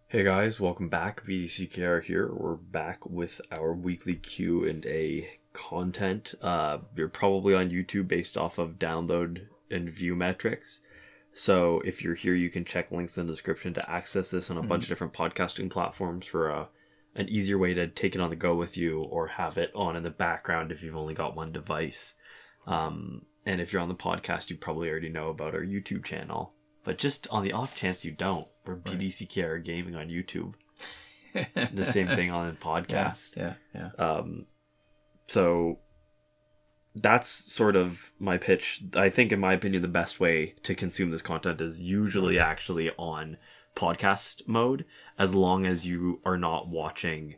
Hey guys, welcome back. BDCKR here. We're back with our weekly Q&A content. You're probably on YouTube based off of download and view metrics. So if you're here, you can check links in the description to access this on a bunch of different podcasting platforms for an easier way to take it on the go with you or have it on in the background if you've only got one device. And if you're on the podcast, you probably already know about our YouTube channel. But just on the off chance you don't, we're BDCKR Gaming on YouTube. The same thing on the podcast. Yeah. So that's sort of my pitch. I think, in my opinion, the best way to consume this content is usually actually on podcast mode, as long as you are not watching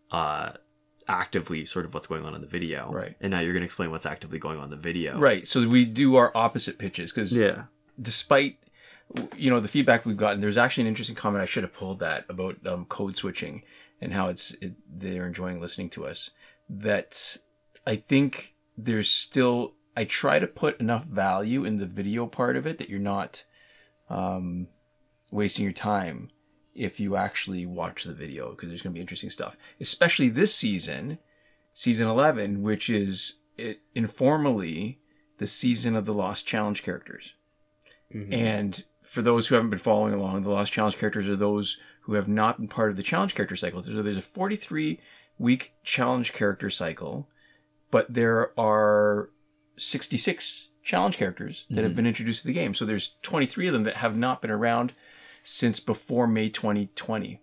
actively sort of what's going on in the video. Right. And now you're going to explain what's actively going on in the video. Right. So we do our opposite pitches because despite the feedback we've gotten, there's actually an interesting comment. I should have pulled that about code switching and how they're enjoying listening to us. That I think there's still, I try to put enough value in the video part of it that you're not wasting your time if you actually watch the video, because there's going to be interesting stuff, especially this season 11, which is informally the season of the Lost Challenge characters. Mm-hmm. And for those who haven't been following along, the Lost Challenge characters are those who have not been part of the challenge character cycle. So there's a 43-week challenge character cycle, but there are 66 challenge characters that have been introduced to the game. So there's 23 of them that have not been around since before May 2020.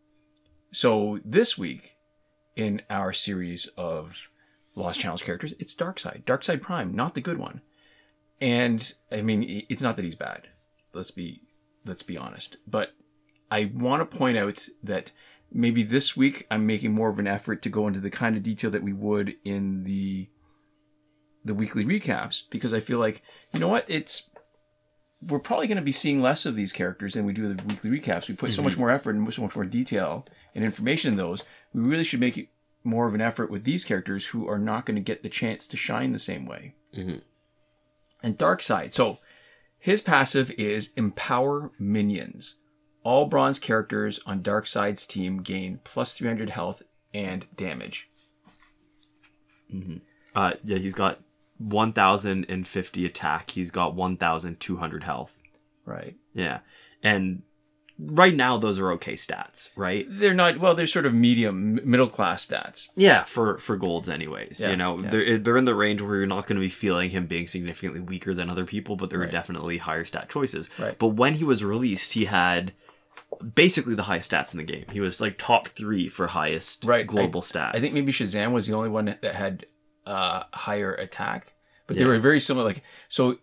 So this week, in our series of Lost Challenge characters, it's Darkseid Prime, not the good one. And I mean, it's not that he's bad. Let's be honest. But I want to point out that maybe this week I'm making more of an effort to go into the kind of detail that we would in the weekly recaps, because I feel like, you know what, we're probably going to be seeing less of these characters than we do the weekly recaps. We put so much more effort and so much more detail and information in those. We really should make it more of an effort with these characters who are not going to get the chance to shine the same way. Mm-hmm. And Darkseid. So his passive is Empower Minions. All bronze characters on Darkseid's team gain plus 300 health and damage. Mm-hmm. He's got 1,050 attack. He's got 1,200 health. Right. Yeah. And right now, those are okay stats, right? They're not, well, they're sort of middle class stats. Yeah, for golds anyways. Yeah, They're in the range where you're not going to be feeling him being significantly weaker than other people, but there are definitely higher stat choices. Right. But when he was released, he had basically the highest stats in the game. He was like top 3 for highest global stats. I think maybe Shazam was the only one that had higher attack, but they were very similar. So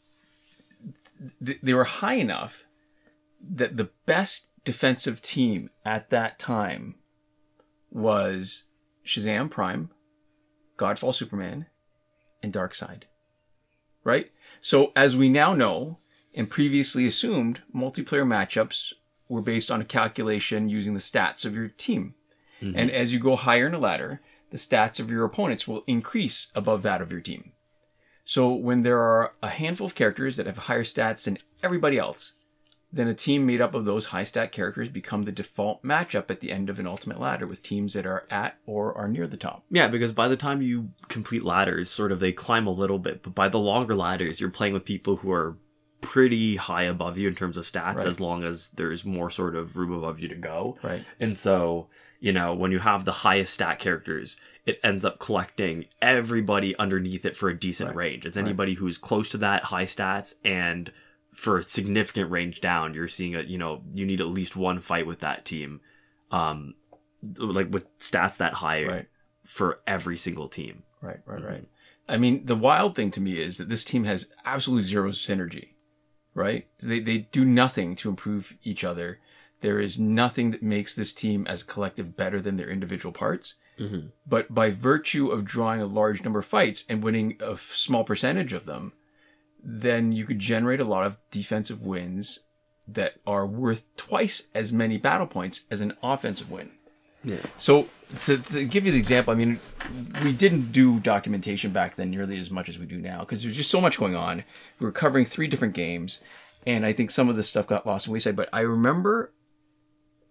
they were high enough that the best defensive team at that time was Shazam Prime, Godfall Superman, and Darkseid. Right? So as we now know, and previously assumed, multiplayer matchups were based on a calculation using the stats of your team. Mm-hmm. And as you go higher in the ladder, the stats of your opponents will increase above that of your team. So when there are a handful of characters that have higher stats than everybody else, then a team made up of those high stat characters become the default matchup at the end of an ultimate ladder with teams that are at or are near the top. Yeah, because by the time you complete ladders, sort of they climb a little bit, but by the longer ladders, you're playing with people who are pretty high above you in terms of stats, as long as there's more sort of room above you to go. Right. And so, when you have the highest stat characters, it ends up collecting everybody underneath it for a decent range. It's anybody who's close to that high stats, and for a significant range down, you're seeing you need at least one fight with that team, like with stats that high for every single team. Right. I mean, the wild thing to me is that this team has absolutely zero synergy, right? They do nothing to improve each other. There is nothing that makes this team as a collective better than their individual parts. Mm-hmm. But by virtue of drawing a large number of fights and winning a small percentage of them, then you could generate a lot of defensive wins that are worth twice as many battle points as an offensive win. Yeah. So to give you the example, I mean, we didn't do documentation back then nearly as much as we do now because there's just so much going on. We were covering 3 different games, and I think some of this stuff got lost in wayside. But I remember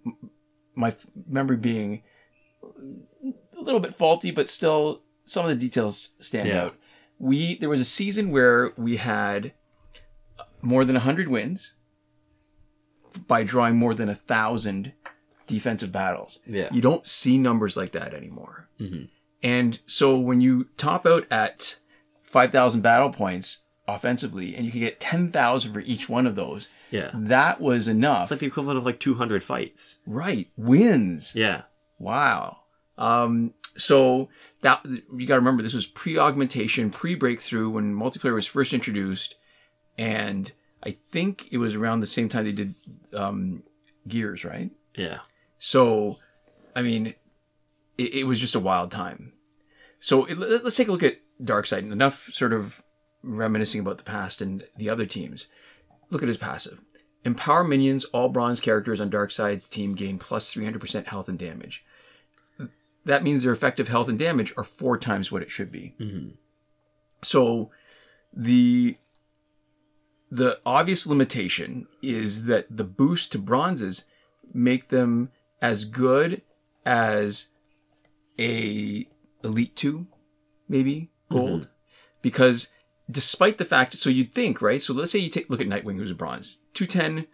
my memory being a little bit faulty, but still some of the details stand out. There was a season where we had more than 100 wins by drawing more than 1,000 defensive battles. Yeah. You don't see numbers like that anymore. Mm-hmm. And so when you top out at 5,000 battle points offensively, and you can get 10,000 for each one of those, that was enough. It's like the equivalent of like 200 fights. Right. Wins. Yeah. Wow. So that you got to remember, this was pre-augmentation, pre-breakthrough when multiplayer was first introduced, and I think it was around the same time they did Gears, right? Yeah. So, I mean, it was just a wild time. So let's take a look at Darkseid. Enough sort of reminiscing about the past and the other teams. Look at his passive. Empower minions. All bronze characters on Darkseid's team gain plus 300% health and damage. That means their effective health and damage are 4 times what it should be. Mm-hmm. So the obvious limitation is that the boost to bronzes make them as good as a Elite 2, maybe, gold. Mm-hmm. Because despite the fact, so you'd think, right? So let's say you look at Nightwing, who's a bronze. 210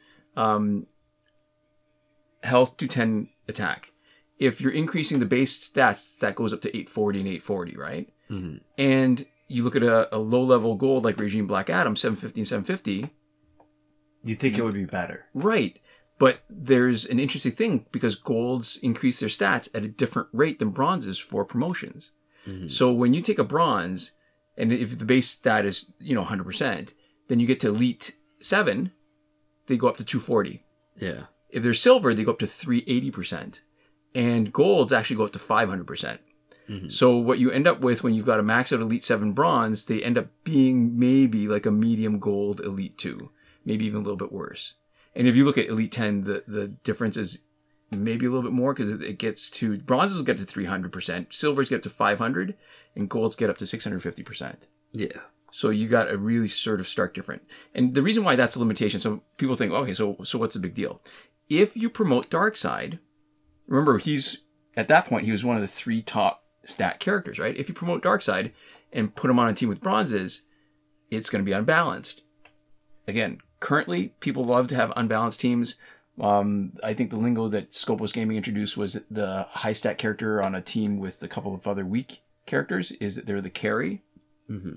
health, 210 attack. If you're increasing the base stats, that goes up to 840 and 840, right? Mm-hmm. And you look at a low-level gold like Regime Black Adam, 750 and 750. You'd think it would be better. Right. But there's an interesting thing because golds increase their stats at a different rate than bronzes for promotions. Mm-hmm. So when you take a bronze, and if the base stat is 100%, then you get to Elite 7, they go up to 240. Yeah. If they're silver, they go up to 380%. And golds actually go up to 500%. Mm-hmm. So what you end up with when you've got a max out Elite 7 bronze, they end up being maybe like a medium gold Elite 2. Maybe even a little bit worse. And if you look at Elite 10, the difference is maybe a little bit more because it gets to... Bronzes will get to 300%, silvers get up to 500, and golds get up to 650%. Yeah. So you got a really sort of stark difference. And the reason why that's a limitation, so people think, okay, so what's the big deal? If you promote Darkseid, remember, at that point, he was one of the 3 top stat characters, right? If you promote Darkseid and put him on a team with bronzes, it's going to be unbalanced. Again, currently, people love to have unbalanced teams. I think the lingo that Scopus Gaming introduced was the high stat character on a team with a couple of other weak characters is that they're the carry. Mm-hmm.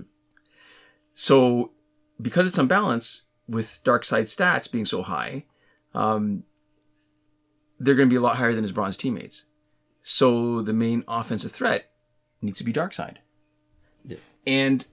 So, because it's unbalanced, with Darkseid stats being so high, they're going to be a lot higher than his bronze teammates. So, the main offensive threat needs to be Darkseid. Yeah. And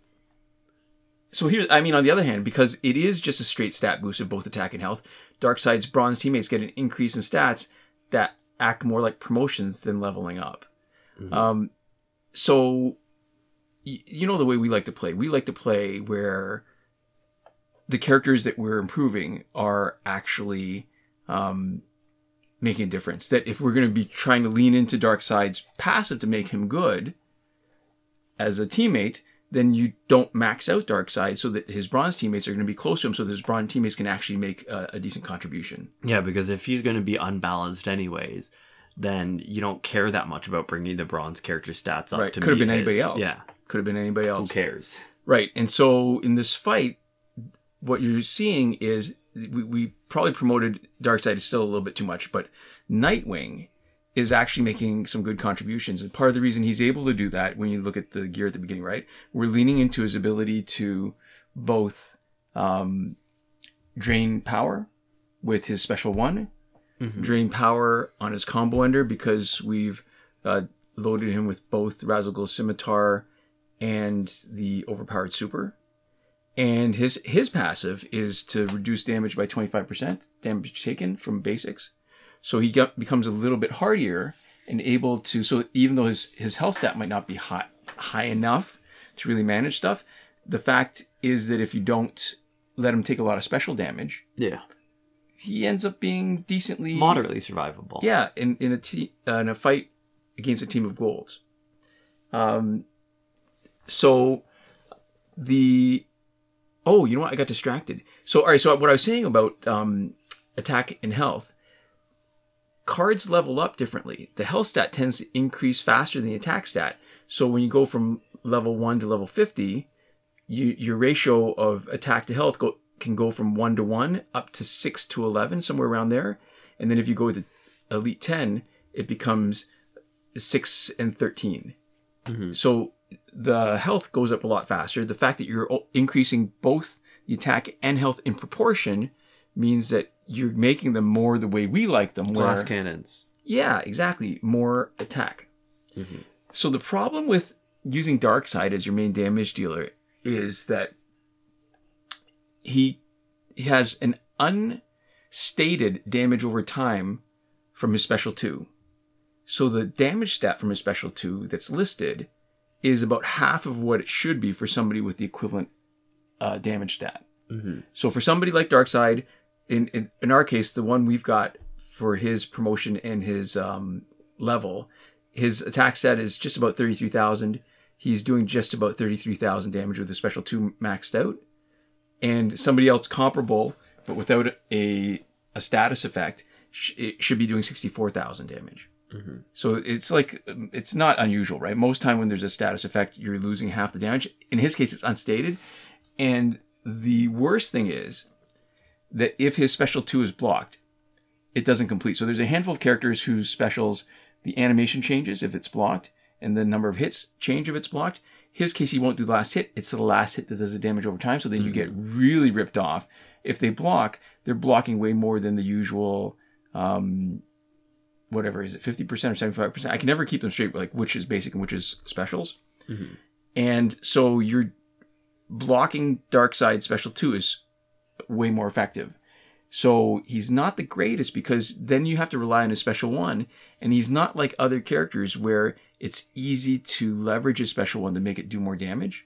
so here, I mean, on the other hand, because it is just a straight stat boost of both attack and health, Darkseid's bronze teammates get an increase in stats that act more like promotions than leveling up. Mm-hmm. So, you know the way we like to play. We like to play where the characters that we're improving are actually making a difference. That if we're going to be trying to lean into Darkseid's passive to make him good as a teammate, then you don't max out Darkseid so that his bronze teammates are going to be close to him so that his bronze teammates can actually make a decent contribution. Yeah, because if he's going to be unbalanced anyways, then you don't care that much about bringing the bronze character stats up right. to Could have been his. anybody else. Yeah. Could have been anybody else. Who cares? Right. And so in this fight, what you're seeing is we probably promoted Darkseid is still a little bit too much, but Nightwing is actually making some good contributions. And part of the reason he's able to do that, when you look at the gear at the beginning, right? We're leaning into his ability to both drain power with his special 1, mm-hmm. drain power on his combo ender because we've loaded him with both Ra's al Ghul's Scimitar and the overpowered super. And his passive is to reduce damage by 25%, damage taken from basics. So he becomes a little bit hardier and able to... So even though his health stat might not be high enough to really manage stuff, the fact is that if you don't let him take a lot of special damage... Yeah. He ends up being decently... Moderately survivable. Yeah, in a fight against a team of golds. So the... Oh, you know what? I got distracted. So, all right. So what I was saying about attack and health, cards level up differently. The health stat tends to increase faster than the attack stat. So when you go from level 1 to level 50, your ratio of attack to health can go from 1 to 1 up to 6 to 11, somewhere around there. And then if you go to Elite 10, it becomes 6 and 13. Mm-hmm. So the health goes up a lot faster. The fact that you're increasing both the attack and health in proportion means that you're making them more the way we like them. Glass cannons. Yeah, exactly. More attack. Mm-hmm. So the problem with using Darkseid as your main damage dealer is that he has an unstated damage over time from his special 2. So the damage stat from his special 2 that's listed is about half of what it should be for somebody with the equivalent damage stat. Mm-hmm. So for somebody like Darkseid, in our case, the one we've got for his promotion and his level, his attack stat is just about 33,000. He's doing just about 33,000 damage with the special 2 maxed out. And somebody else comparable, but without a status effect, it should be doing 64,000 damage. Mm-hmm. So it's not unusual, right? Most time when there's a status effect, you're losing half the damage. In his case, it's unstated. And the worst thing is that if his special 2 is blocked, it doesn't complete. So there's a handful of characters whose specials, the animation changes if it's blocked, and the number of hits change if it's blocked. His case, he won't do the last hit. It's the last hit that does the damage over time. So then you get really ripped off. If they block, they're blocking way more than the usual, whatever is it, 50% or 75%. I can never keep them straight, like which is basic and which is specials. Mm-hmm. And so you're blocking Darkseid special 2 is way more effective. So he's not the greatest because then you have to rely on his special 1, and he's not like other characters where it's easy to leverage his special 1 to make it do more damage.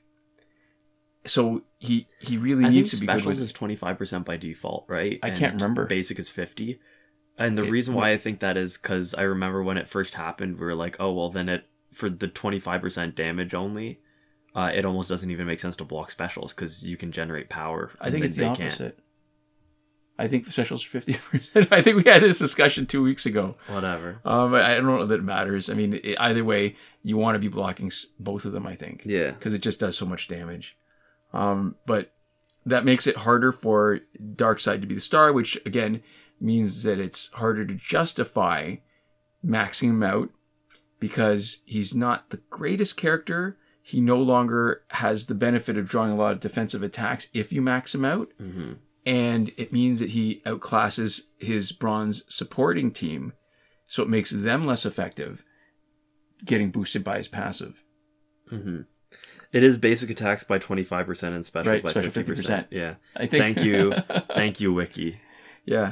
So he really needs to be good with specials is 25% by default, right? I can't remember. Basic is 50. And the reason why I think that is because I remember when it first happened, we were like, oh, well, then for the 25% damage only, it almost doesn't even make sense to block specials because you can generate power. I think it's the opposite. I think specials are 50%. I think we had this discussion 2 weeks ago. Whatever. I don't know that it matters. I mean, either way, you want to be blocking both of them, I think. Yeah. Because it just does so much damage. But that makes it harder for Darkseid to be the star, which, again, means that it's harder to justify maxing him out because he's not the greatest character. He no longer has the benefit of drawing a lot of defensive attacks if you max him out. Mm-hmm. And it means that he outclasses his bronze supporting team, so it makes them less effective, getting boosted by his passive. Mm-hmm. It is basic attacks by 25% and special by special 50%. Yeah. I think. Thank you, Wiki. Yeah.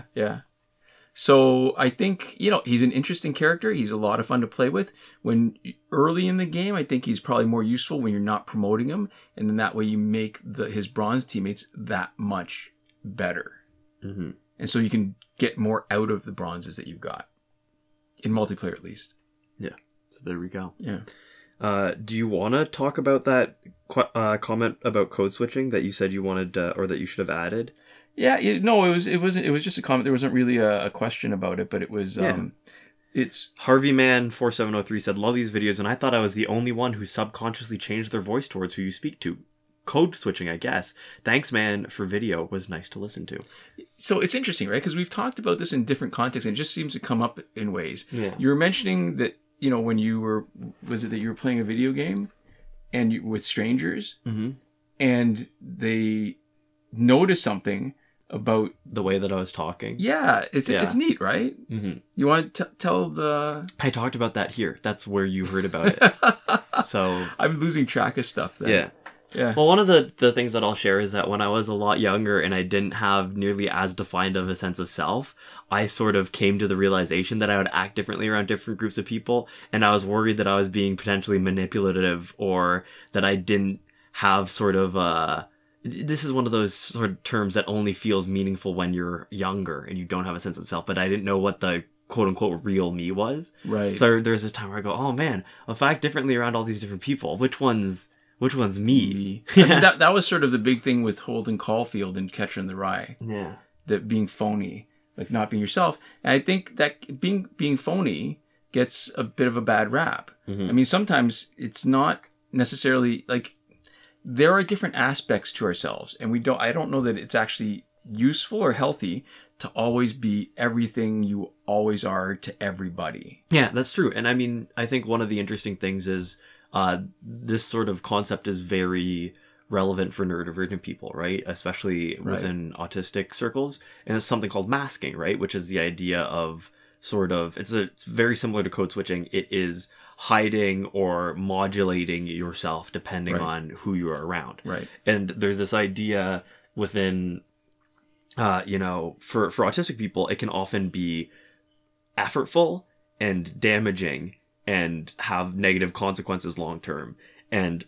So I think, he's an interesting character. He's a lot of fun to play with. When early in the game, I think he's probably more useful when you're not promoting him. And then that way you make his bronze teammates that much better. Mm-hmm. And so you can get more out of the bronzes that you've got. In multiplayer, at least. Yeah. So there we go. Yeah. Do you want to talk about that comment about code switching that you said you wanted, or that you should have added? Yeah, it was just a comment. There wasn't really a question about it, but it was, it's... HarveyMan4703 said, love these videos, and I thought I was the only one who subconsciously changed their voice towards who you speak to. Code switching, I guess. Thanks, man, for video. Was nice to listen to. So it's interesting, right? Because we've talked about this in different contexts, and it just seems to come up in ways. Yeah. You were mentioning that, when you were playing a video game and with strangers, mm-hmm. and they noticed something about the way that I was talking. Yeah, it's neat, right? Mm-hmm. You want to tell the... I talked about that here. That's where you heard about it. So I'm losing track of stuff then. Yeah. Yeah. Well, one of the things that I'll share is that when I was a lot younger and I didn't have nearly as defined of a sense of self, I sort of came to the realization that I would act differently around different groups of people, and I was worried that I was being potentially manipulative or that I didn't have sort of this is one of those sort of terms that only feels meaningful when you're younger and you don't have a sense of self, but I didn't know what the quote-unquote real me was. Right. So there's this time where I go, oh man, if I act differently around all these different people, which one's me? I mean, that was sort of the big thing with Holden Caulfield and Catcher in the Rye. Yeah. That being phony. like not being yourself. And I think that being phony gets a bit of a bad rap. I mean, sometimes it's not necessarily like there are different aspects to ourselves, and I don't know that it's actually useful or healthy to always be everything you always are to everybody. Yeah, that's true. And I mean, I think one of the interesting things is this sort of concept is very relevant for neurodivergent people, right? Especially within autistic circles. And it's something called masking, right? Which is the idea of sort of, it's very similar to code switching. It is hiding or modulating yourself depending on who you are around. Right. And there's this idea within, you know, for autistic people, it can often be effortful and damaging and have negative consequences long term. And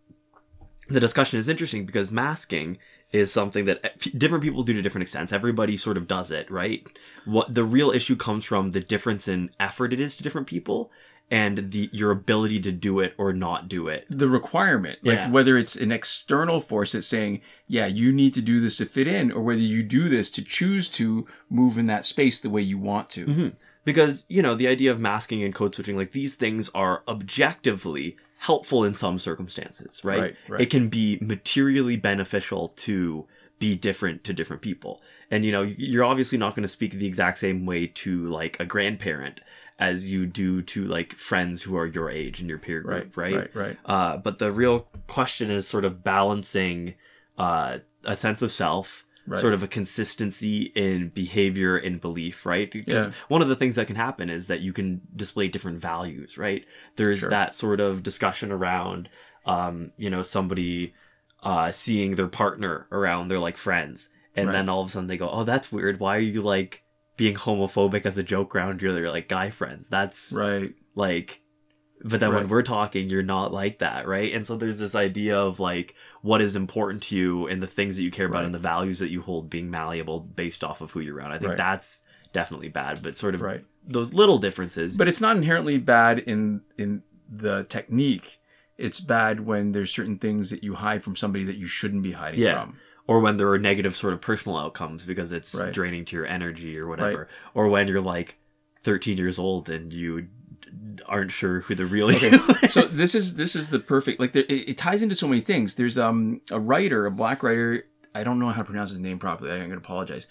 the discussion is interesting because masking is something that different people do to different extents. Everybody sort of does it, right? What the real issue comes from the difference in effort it is to different people and your ability to do it or not do it. The requirement, like whether it's an external force that's saying, yeah, you need to do this to fit in, or whether you do this to choose to move in that space the way you want to. Mm-hmm. Because, you know, the idea of masking and code switching, like these things are objectively helpful in some circumstances, right? Right. It can be materially beneficial to be different to different people. And, you know, you're obviously not going to speak the exact same way to like a grandparent as you do to like friends who are your age and your peer group, right? But the real question is sort of balancing a sense of self, sort of a consistency in behavior and belief, right? Because one of the things that can happen is that you can display different values, right? There's that sort of discussion around, you know, somebody seeing their partner around their like friends, and then all of a sudden they go, "Oh, that's weird. Why are you like being homophobic as a joke around your like guy friends?" That's like, but then when we're talking, you're not like that, right? And so there's this idea of like what is important to you and the things that you care about and the values that you hold being malleable based off of who you're around. I think that's definitely bad, but sort of those little differences. But it's not inherently bad in the technique. It's bad when there's certain things that you hide from somebody that you shouldn't be hiding from. Or when there are negative sort of personal outcomes because it's draining to your energy or whatever. Or when you're like 13 years old and you aren't sure who the real you is. So this is the perfect, like it ties into so many things. There's a black writer, I don't know how to pronounce his name properly, I'm going to apologize.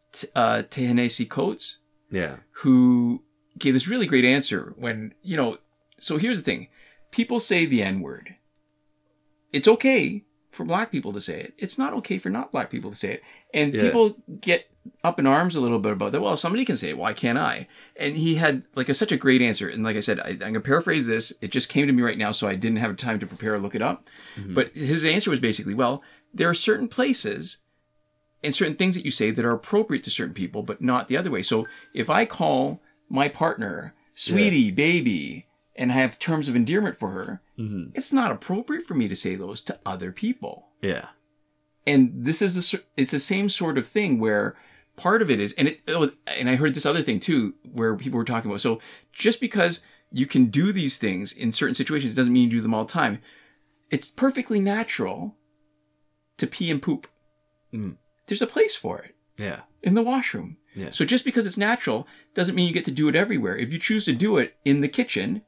Ta-Nehisi Coates. Yeah. Who gave this really great answer when, you know, so here's the thing. People say the N-word. It's okay for black people to say it. It's not okay for not black people to say it. And people get up in arms a little bit about that. Well, if somebody can say it, why can't I? And he had like such a great answer. And like I said, I'm going to paraphrase this. It just came to me right now, so I didn't have time to prepare or look it up. Mm-hmm. But his answer was basically, well, there are certain places and certain things that you say that are appropriate to certain people, but not the other way. So if I call my partner sweetie, baby, and have terms of endearment for her, it's not appropriate for me to say those to other people. Yeah. And this is it's the same sort of thing where part of it is, and I heard this other thing too, where people were talking about, so just because you can do these things in certain situations doesn't mean you do them all the time. It's perfectly natural to pee and poop. There's a place for it. Yeah. In the washroom. Yeah. So just because it's natural doesn't mean you get to do it everywhere. If you choose to do it in the kitchen,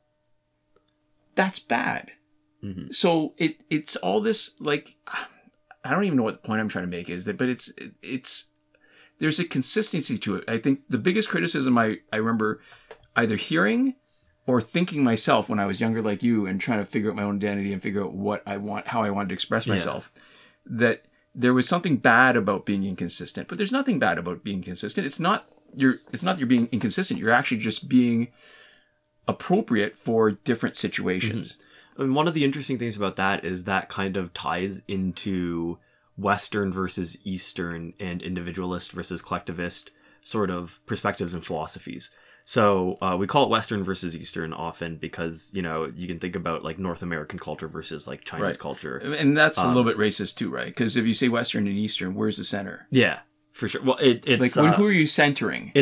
that's bad. Mm-hmm. So it's all this, like, I don't even know what the point I'm trying to make is, that, but it's there's a consistency to it. I think the biggest criticism I remember either hearing or thinking myself when I was younger like you and trying to figure out my own identity and figure out what I want, how I wanted to express myself, that there was something bad about being inconsistent. But there's nothing bad about being consistent. It's not you're being inconsistent. You're actually just being appropriate for different situations. Mm-hmm. And one of the interesting things about that is that kind of ties into Western versus Eastern and individualist versus collectivist sort of perspectives and philosophies. So we call it Western versus Eastern often because, you know, you can think about like North American culture versus like Chinese culture. And that's a little bit racist too, right? Because if you say Western and Eastern, where's the center? Yeah, for sure. Well, it's like who are you centering?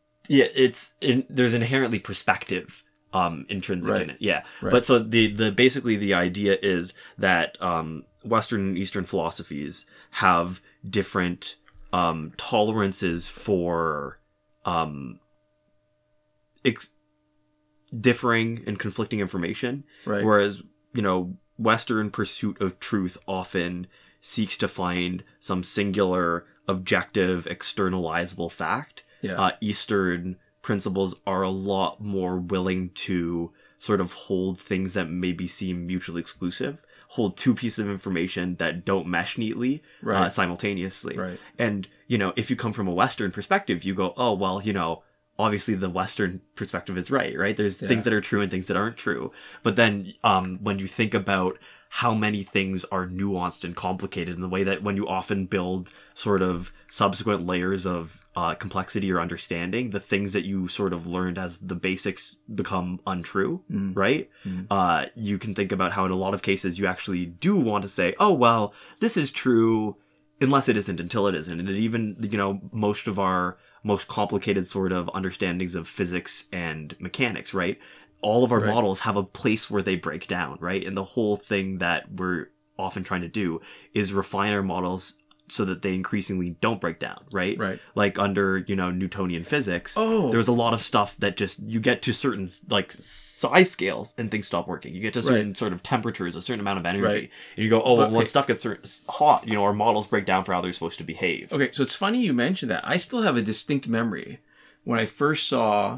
There's inherently perspective intrinsic in it. Yeah. Right. But so the basically the idea is that Western and Eastern philosophies have different tolerances for differing and conflicting information. Right. Whereas, Western pursuit of truth often seeks to find some singular, objective, externalizable fact. Yeah. Eastern principles are a lot more willing to sort of hold things that maybe seem mutually exclusive, hold two pieces of information that don't mesh neatly Right. Simultaneously. Right. And, if you come from a Western perspective, you go, oh, well, obviously the Western perspective is right? There's things that are true and things that aren't true. But then when you think about how many things are nuanced and complicated in the way that when you often build sort of subsequent layers of complexity or understanding, the things that you sort of learned as the basics become untrue, right? You can think about how in a lot of cases you actually do want to say, oh, well, this is true unless it isn't until it isn't. And it even, most of our most complicated sort of understandings of physics and mechanics, right? All of our models have a place where they break down, right? And the whole thing that we're often trying to do is refine our models so that they increasingly don't break down, right? Right. Like under, Newtonian physics, Oh. there's a lot of stuff that just, you get to certain like size scales and things stop working. You get to certain sort of temperatures, a certain amount of energy. Right. And you go, oh, well, Okay. when stuff gets hot, our models break down for how they're supposed to behave. Okay, so it's funny you mentioned that. I still have a distinct memory when I first saw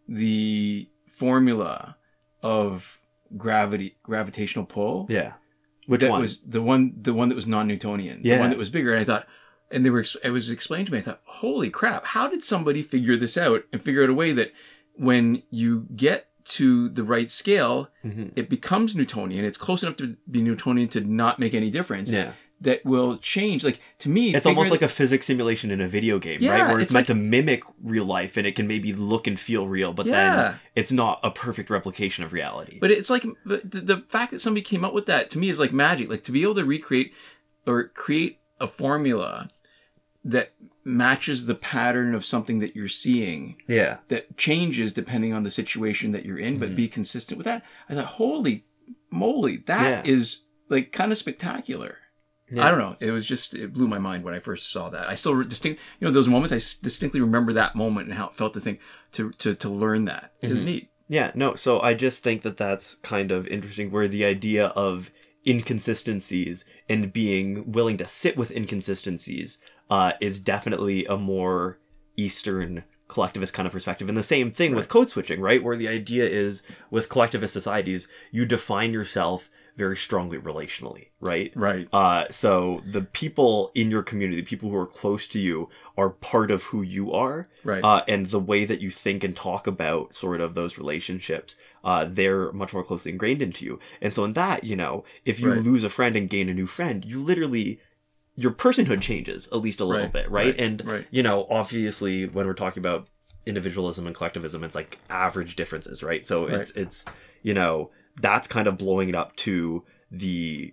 the formula of gravitational pull. Yeah. Which that one? was the one that was non-Newtonian. Yeah. The one that was bigger. And I thought, and it was explained to me, I thought, holy crap, how did somebody figure this out and figure out a way that when you get to the right scale, it becomes Newtonian. It's close enough to be Newtonian to not make any difference. Yeah. That will change. Like, to me, It's almost like a physics simulation in a video game, Yeah, right? Where it's it's meant to mimic real life and it can maybe look and feel real, but then it's not a perfect replication of reality. But it's like the fact that somebody came up with that to me is like magic. Like to be able to recreate or create a formula that matches the pattern of something that you're seeing, Yeah. that changes depending on the situation that you're in, but be consistent with that. I thought, holy moly, that is like kind of spectacular. Yeah. I don't know. It blew my mind when I first saw that. I still those moments. I distinctly remember that moment and how it felt to think to learn that. It was neat. Yeah, no, so I just think that that's kind of interesting where the idea of inconsistencies and being willing to sit with inconsistencies is definitely a more Eastern collectivist kind of perspective. And the same thing with code switching, right? Where the idea is with collectivist societies, you define yourself very strongly relationally, right? Right. So the people in your community, the people who are close to you, are part of who you are. Right. And the way that you think and talk about sort of those relationships, they're much more closely ingrained into you. And so in that, if you lose a friend and gain a new friend, you literally, your personhood changes at least a little bit, right? And, obviously when we're talking about individualism and collectivism, it's like average differences, right? So it's that's kind of blowing it up to the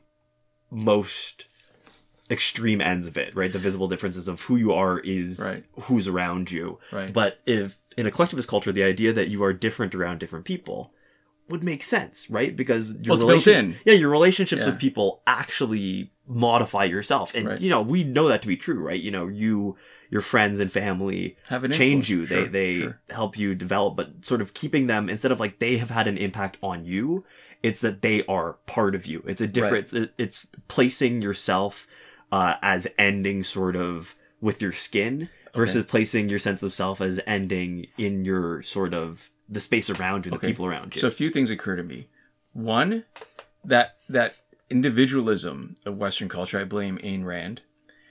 most extreme ends of it, right? The visible differences of who you are is who's around you. Right. But if in a collectivist culture, the idea that you are different around different people would make sense, right? Because your it's built in. Yeah, your relationships with people actually modify yourself. And, we know that to be true, right? Your friends and family have an change influence. you. They help you develop, but sort of keeping them, instead of like they have had an impact on you, it's that they are part of you. It's a different, it's placing yourself as ending sort of with your skin versus placing your sense of self as ending in your sort of the space around you, the people around you. So a few things occur to me. One, that individualism of Western culture, I blame Ayn Rand.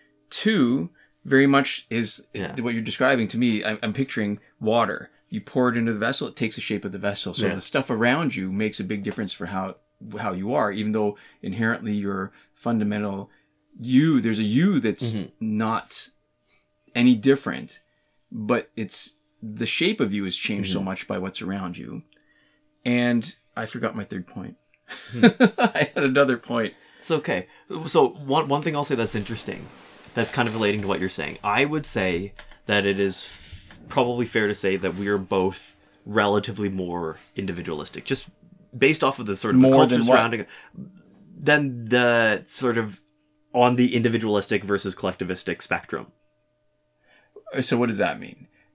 Two, very much is what you're describing to me. I'm picturing water. You pour it into the vessel, it takes the shape of the vessel. So the stuff around you makes a big difference for how you are, even though inherently your fundamental you, there's a you that's not any different, but it's the shape of you has changed so much by what's around you. And I forgot my third point. I had another point. It's okay. So one thing I'll say that's interesting, that's kind of relating to what you're saying. I would say that it is probably fair to say that we are both relatively more individualistic, just based off of the sort of More culture than what? surrounding than the sort of on the individualistic versus collectivistic spectrum. So what does that mean?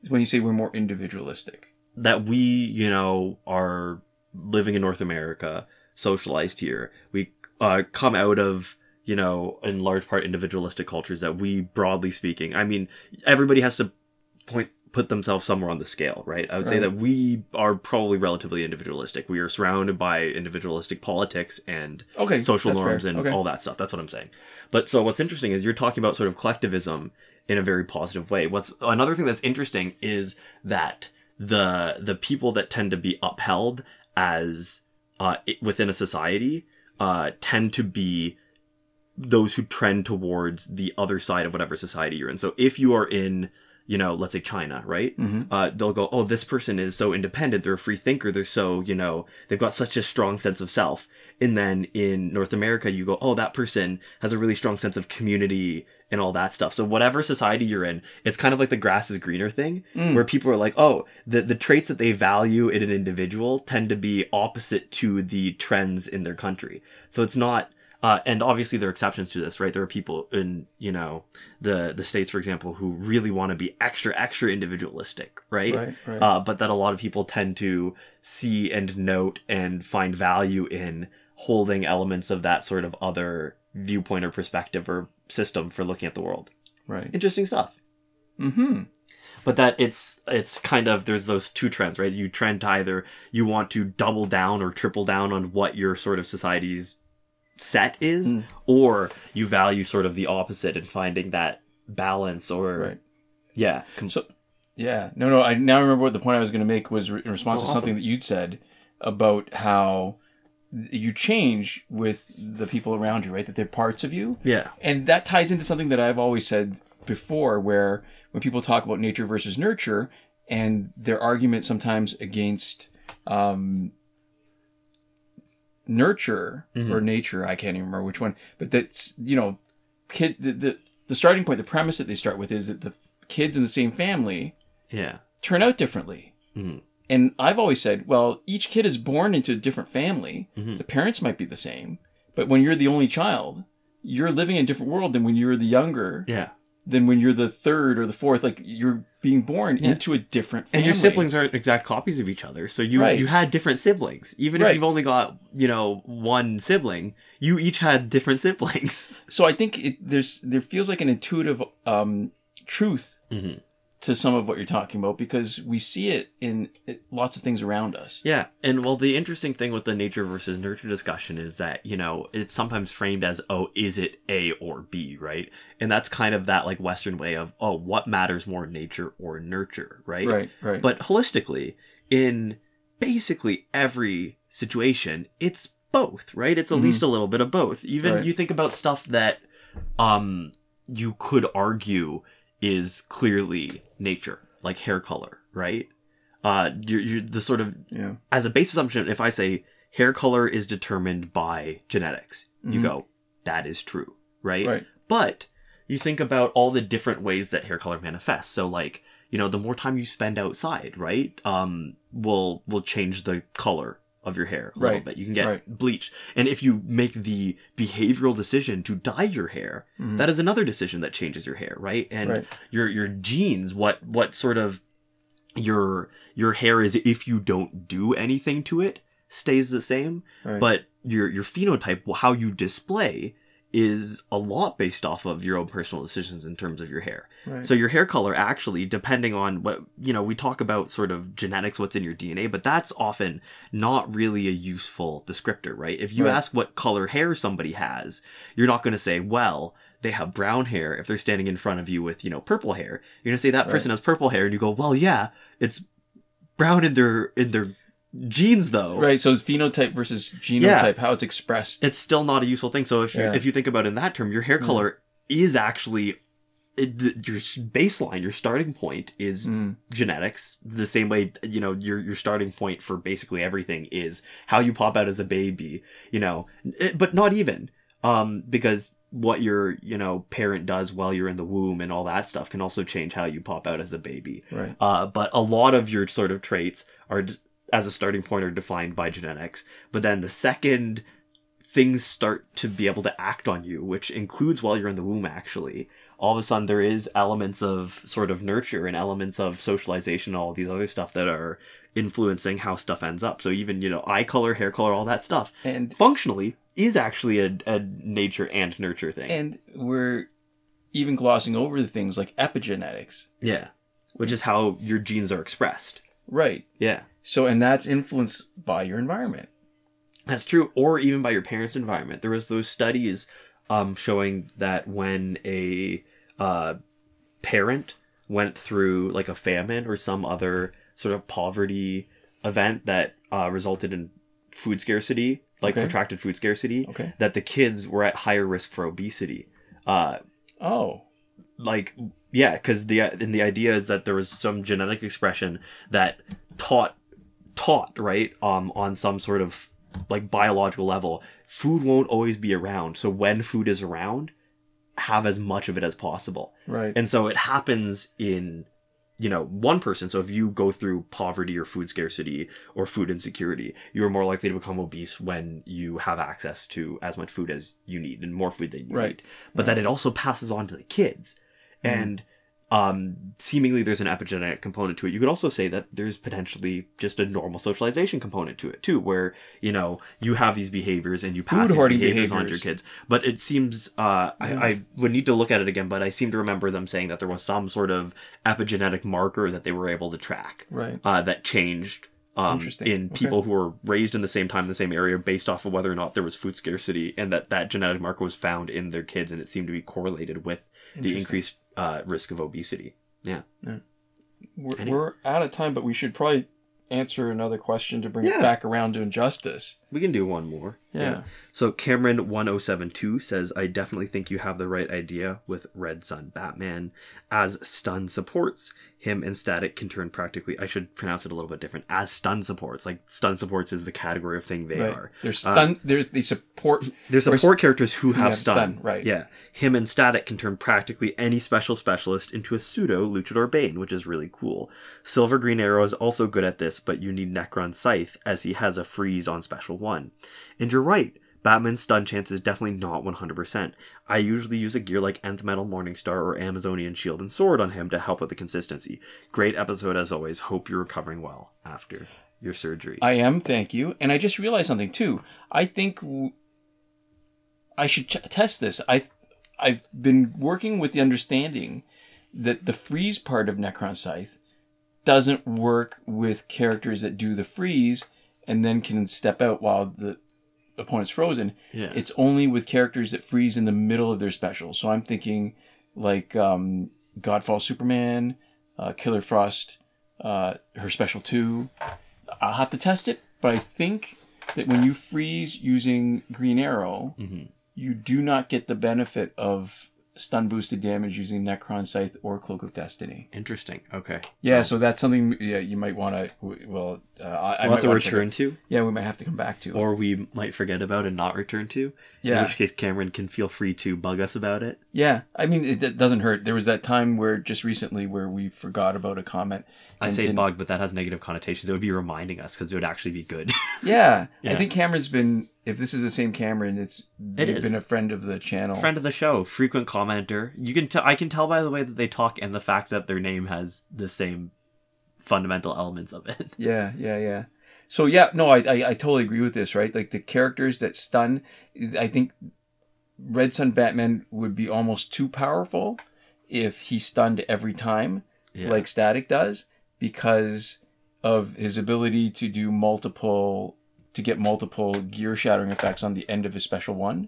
when you say we're more individualistic? That we, you know, are living in North America, socialized here. We come out of, you know, in large part individualistic cultures that we, broadly speaking, I mean, everybody has to put themselves somewhere on the scale, right? I would say that we are probably relatively individualistic. We are surrounded by individualistic politics and social norms and all that stuff. That's what I'm saying. But so what's interesting is you're talking about sort of collectivism in a very positive way. What's another thing that's interesting is that the people that tend to be upheld as within a society tend to be those who trend towards the other side of whatever society you're in. So if you are in, you know, let's say China, right? Mm-hmm. They'll go, oh, this person is so independent. They're a free thinker. They're so, you know, they've got such a strong sense of self. And then in North America, you go, oh, that person has a really strong sense of community and all that stuff. So whatever society you're in, it's kind of like the grass is greener thing, where people are like, oh, the traits that they value in an individual tend to be opposite to the trends in their country. So it's not, and obviously there are exceptions to this, right? There are people in, you know, the States, for example, who really want to be extra individualistic, right? But that a lot of people tend to see and note and find value in holding elements of that sort of other viewpoint or perspective or system for looking at the world. Right. Interesting stuff. Mm-hmm. But that it's kind of, there's those two trends, right? You trend to either you want to double down or triple down on what your sort of society's set is, or you value sort of the opposite and finding that balance or no, I now remember what the point I was going to make was in response to something that you'd said about how you change with the people around you, right? That they're parts of you. Yeah. And that ties into something that I've always said before, where when people talk about nature versus nurture and their argument sometimes against nurture or nature, I can't even remember which one, but that's, you know, the starting point, the premise that they start with is that the kids in the same family turn out differently. And I've always said, well, each kid is born into a different family. The parents might be the same, but when you're the only child, you're living in a different world than when you're the younger. Than when you're the third or the fourth. Like, you're being born into a different family. And your siblings aren't exact copies of each other. So you had different siblings. Even if you've only got, you know, one sibling, you each had different siblings. So I think there feels like an intuitive truth to some of what you're talking about, because we see it in lots of things around us. Yeah. And well, the interesting thing with the nature versus nurture discussion is that, you know, it's sometimes framed as, oh, is it A or B, right? And that's kind of that like Western way of, oh, what matters more, nature or nurture, right? Right. But holistically, in basically every situation, it's both, right? It's at least a little bit of both. Even you think about stuff that you could argue is clearly nature, like hair color, right? You're the sort of, as a base assumption, if I say hair color is determined by genetics, you go, that is true, right? But you think about all the different ways that hair color manifests. So like, you know, the more time you spend outside, right, will change the color of your hair a little bit. You can get bleached. And if you make the behavioral decision to dye your hair, that is another decision that changes your hair, right? And your genes, what sort of your hair is if you don't do anything to it, stays the same. But your phenotype, how you display, is a lot based off of your own personal decisions in terms of your hair. So your hair color actually, depending on what, you know, we talk about sort of genetics, what's in your DNA, but that's often not really a useful descriptor, right? If you ask what color hair somebody has, you're not going to say, well, they have brown hair if they're standing in front of you with, you know, purple hair. You're going to say that person has purple hair, and you go, well, yeah, it's brown in their genes though. Right, so phenotype versus genotype, how it's expressed. It's still not a useful thing. So if you think about it in that term, your hair color is actually your baseline, your starting point is genetics. The same way, you know, your starting point for basically everything is how you pop out as a baby, you know, but not even, because what your, you know, parent does while you're in the womb and all that stuff can also change how you pop out as a baby. But a lot of your sort of traits are, as a starting point, are defined by genetics. But then the second things start to be able to act on you, which includes while you're in the womb actually, all of a sudden there is elements of sort of nurture and elements of socialization, all these other stuff that are influencing how stuff ends up. So even, eye color, hair color, all that stuff, and functionally is actually a nature and nurture thing. And we're even glossing over the things like epigenetics. Yeah. Which is how your genes are expressed. Right. Yeah. So, and that's influenced by your environment. That's true. Or even by your parents' environment. There was those studies showing that when a parent went through like a famine or some other sort of poverty event that resulted in food scarcity, like protracted food scarcity, that the kids were at higher risk for obesity. Because the idea is that there was some genetic expression that taught right on some sort of like biological level, food won't always be around. So when food is around, have as much of it as possible. Right. And so it happens in, one person. So if you go through poverty or food scarcity or food insecurity, you're more likely to become obese when you have access to as much food as you need and more food than you need. But that it also passes on to the kids. And seemingly there's an epigenetic component to it. You could also say that there's potentially just a normal socialization component to it too, where, you have these behaviors and you pass these behaviors on to your kids. But it seems, I would need to look at it again, but I seem to remember them saying that there was some sort of epigenetic marker that they were able to track. That changed in people who were raised in the same time, in the same area, based off of whether or not there was food scarcity, and that genetic marker was found in their kids, and it seemed to be correlated with the increased risk of obesity. Yeah. We're out of time, but we should probably answer another question to bring it back around to injustice. We can do one more. Yeah. So Cameron1072 says, I definitely think you have the right idea with Red Sun Batman. As stun supports, him and Static can turn practically, I should pronounce it a little bit different, as stun supports. Like, stun supports is the category of thing they are. They're stun, they support... They're support characters who have stun. Right. Yeah. Him and Static can turn practically any specialist into a pseudo Luchador Bane, which is really cool. Silver Green Arrow is also good at this, but you need Necron Scythe, as he has a freeze on Special 1. And you're right, Batman's stun chance is definitely not 100%. I usually use a gear like Nth Metal Morningstar or Amazonian Shield and Sword on him to help with the consistency. Great episode as always. Hope you're recovering well after your surgery. I am, thank you. And I just realized something too. I think I should test this. I've been working with the understanding that the freeze part of Necron Scythe doesn't work with characters that do the freeze and then can step out while the opponent's frozen. Yeah. It's only with characters that freeze in the middle of their special. So I'm thinking like Godfall Superman, Killer Frost, her special 2. I'll have to test it, but I think that when you freeze using Green Arrow, you do not get the benefit of stun boosted damage using Necron Scythe or Cloak of Destiny. Interesting. Okay. Yeah, so that's something you might want to. Well, I might have to return to. Yeah, we might have to come back to, or we might forget about and not return to. Yeah. In which case, Cameron can feel free to bug us about it. Yeah, I mean it doesn't hurt. There was that time where just recently where we forgot about a comment. I say bug, but that has negative connotations. It would be reminding us because it would actually be good. Yeah, I think Cameron's been. If this is the same Cameron, they've been a friend of the channel, friend of the show, frequent commenter. You can I can tell by the way that they talk and the fact that their name has the same fundamental elements of it. Yeah. So yeah, no, I totally agree with this. Right, like the characters that stun, I think Red Sun Batman would be almost too powerful if he stunned every time, like Static does, because of his ability to do get multiple gear shattering effects on the end of his special 1.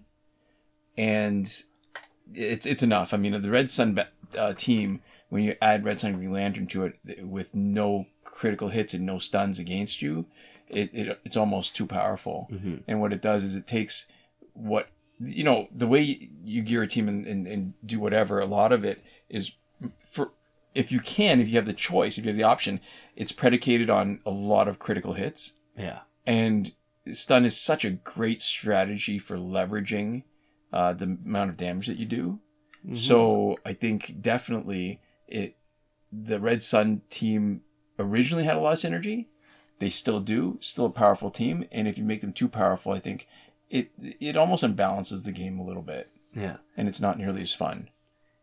And it's enough. I mean, the Red Sun team, when you add Red Sun Green Lantern to it with no critical hits and no stuns against you, it's almost too powerful. And what it does is it takes what, the way you gear a team and do whatever, a lot of it is if you have the choice, if you have the option, it's predicated on a lot of critical hits. Yeah. And stun is such a great strategy for leveraging the amount of damage that you do. So I think definitely the Red Sun team originally had a lot of synergy. They still do, still a powerful team. And if you make them too powerful, I think it almost unbalances the game a little bit. Yeah. And it's not nearly as fun.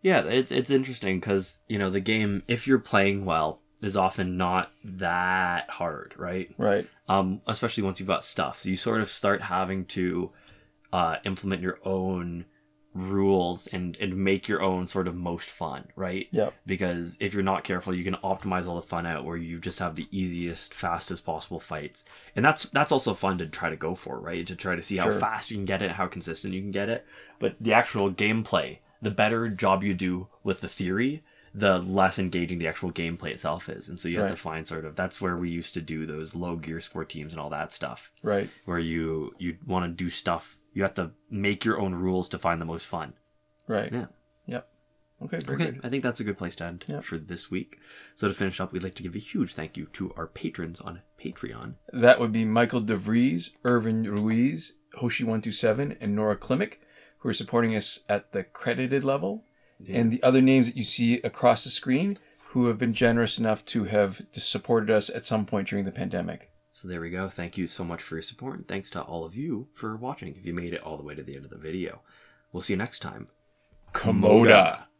Yeah, it's interesting because, you know, the game, if you're playing well, is often not that hard, right? Right. Especially once you've got stuff. So you sort of start having to implement your own rules and make your own sort of most fun, right? Yep. Because if you're not careful, you can optimize all the fun out where you just have the easiest, fastest possible fights. And that's also fun to try to go for, right? To try to see how Sure. fast you can get it, how consistent you can get it. But the actual gameplay, the better job you do with the theory, the less engaging the actual gameplay itself is. And so you have to Right. find sort of, that's where we used to do those low gear score teams and all that stuff, Right. where you want to do stuff. You have to make your own rules to find the most fun. Right. Yeah. Yep. Okay. Very Okay, good. I think that's a good place to end Yep. for this week. So to finish up, we'd like to give a huge thank you to our patrons on Patreon. That would be Michael DeVries, Irvin Ruiz, Hoshi127, and Nora Klimek, who are supporting us at the credited level. And the other names that you see across the screen who have been generous enough to have supported us at some point during the pandemic. So there we go. Thank you so much for your support. And thanks to all of you for watching if you made it all the way to the end of the video. We'll see you next time. Komoda.